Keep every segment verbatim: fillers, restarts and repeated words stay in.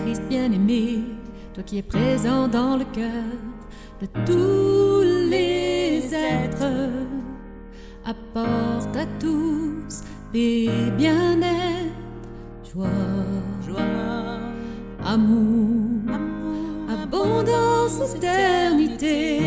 Christ bien-aimé, toi qui es présent dans le cœur de tous les êtres, apporte à tous paix, bien-être, joie, joie, amour, amour, abondance, éternité.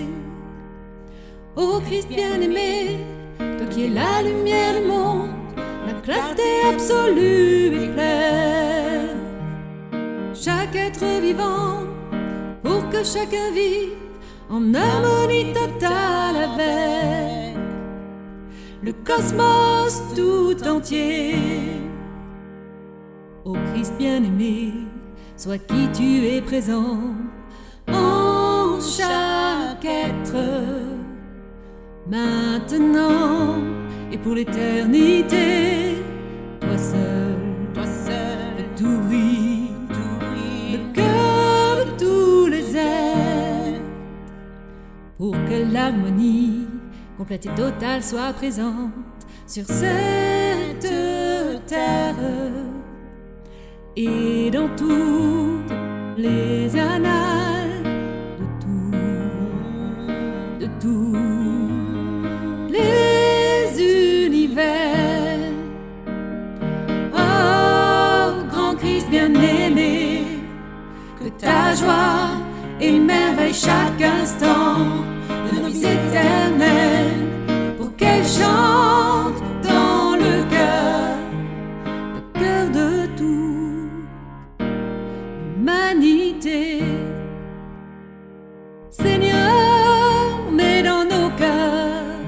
Ô Christ bien-aimé, toi qui es la lumière du monde, la clarté absolue éclaire chaque être vivant, pour que chacun vive en harmonie totale avec le cosmos tout entier. Ô Christ bien-aimé, sois qui tu es présent en chaque être, maintenant et pour l'éternité. Toi seul, toi seul, tout brille, tout brille, le cœur de tous les êtres, pour que l'harmonie complète et totale soit présente sur cette terre et dans toutes les annales de tout, de tous les univers. Oh, grand Christ bien-aimé, que ta joie émerveille chaque instant de nos vies éternelles, pour qu'elle chante dans le cœur, le cœur de toute l'humanité. Seigneur, mets dans nos cœurs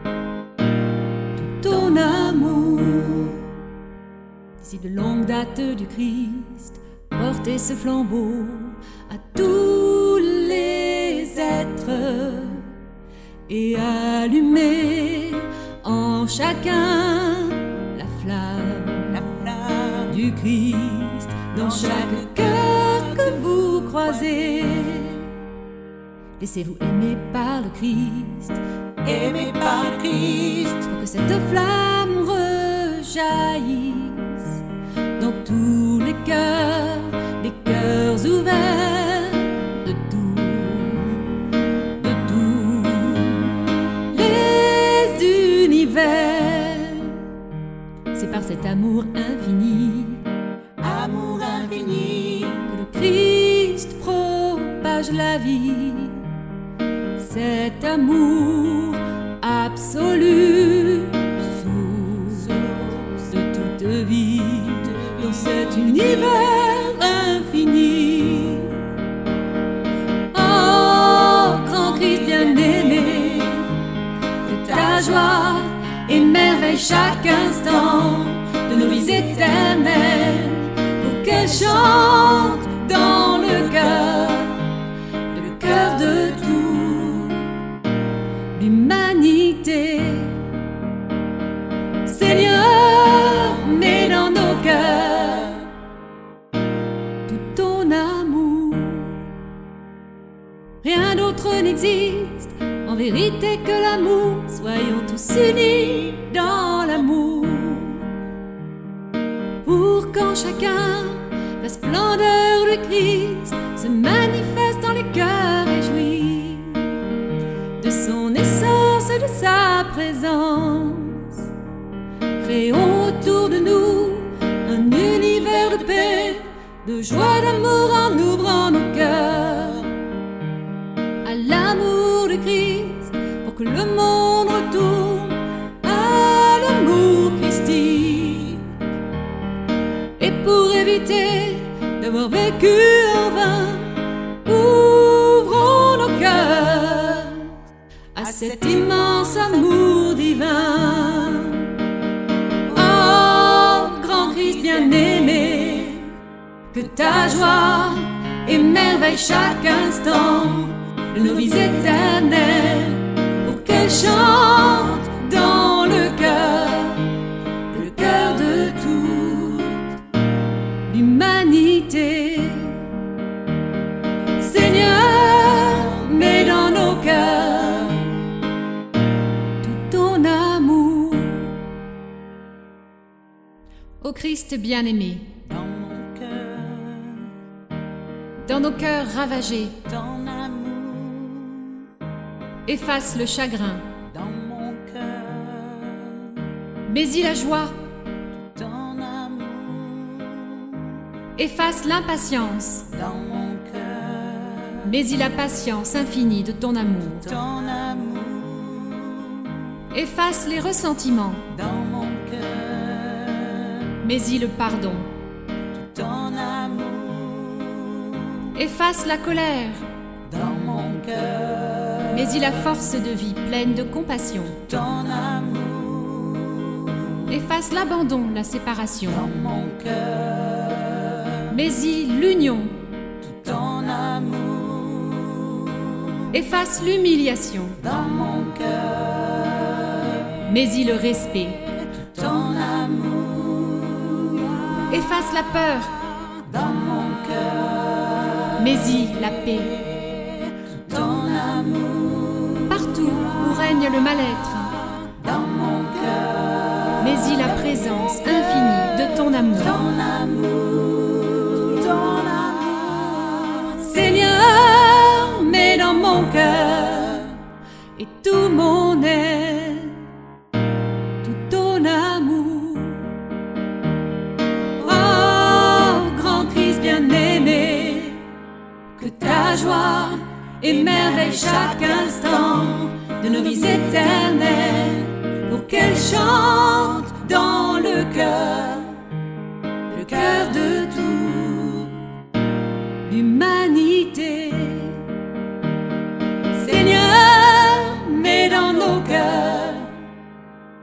tout ton amour. D'ici de longue date du Christ, portez ce flambeau à tous les êtres et allumez en chacun la flamme, la flamme du Christ dans chaque cœur que vous croisez. Laissez-vous aimer par le Christ, aimé par le Christ, pour que cette flamme rejaillisse dans tous les cœurs, les cœurs ouverts de tout, de tous les univers. C'est par cet amour infini, amour infini, que le Christ propage la vie. Cet amour absolu, source de toute vie, dans cet univers infini. Oh, grand Christ bien-aimé, que ta joie émerveille chaque instant de nos vies éternelles, pour qu'elle chante dans le cœur, le cœur de toute l'humanité. Seigneur, mets dans nos cœurs tout ton amour. Rien d'autre n'existe en vérité que l'amour. Soyons tous unis dans l'amour, pour qu'en chacun la splendeur du Christ se manifeste dans les cœurs réjouis de son essence et de sa présence. Créons autour de nous un univers de paix, de joie, d'amour, en ouvrant nos cœurs à l'amour de Christ, pour que le monde retourne à l'amour christique. Et pour éviter d'avoir vécu en vain, ouvrons nos cœurs à cet immense amour divin. Bien-aimé, que ta joie émerveille chaque instant de nos vies éternelles, pour qu'elle chante dans le cœur, le cœur de toute l'humanité. Seigneur, mets dans nos cœurs tout ton amour. Ô Christ bien-aimé, dans mon cœur, dans nos cœurs ravagés. ton amour Efface le chagrin, dans mon cœur, mais-y la joie. ton amour Efface l'impatience, dans mon cœur, mais-y la patience infinie de ton amour. ton amour Efface les ressentiments, dans mon cœur, mais-y le pardon. ton amour Efface la colère, dans mon cœur, mais-y la force de vie pleine de compassion. ton amour Efface l'abandon, la séparation, dans mon cœur, mais-y l'union. ton amour Efface l'humiliation, dans mon cœur, mais-y le respect. ton amour Efface la peur, dans mon cœur, mais-y la paix. ton amour Partout où règne le mal-être, dans mon cœur, mais-y la présence infinie de ton amour. ton amour, ton amour, Seigneur, mets dans mon cœur et tout mon être, tout ton amour. Oh, grand Christ bien-aimé, que ta joie émerveille chaque instant de nos vies éternelles, pour qu'elle chante dans le cœur, le cœur de toute l'humanité. Seigneur, mets dans nos cœurs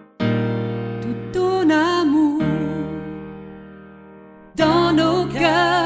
tout ton amour, dans nos cœurs.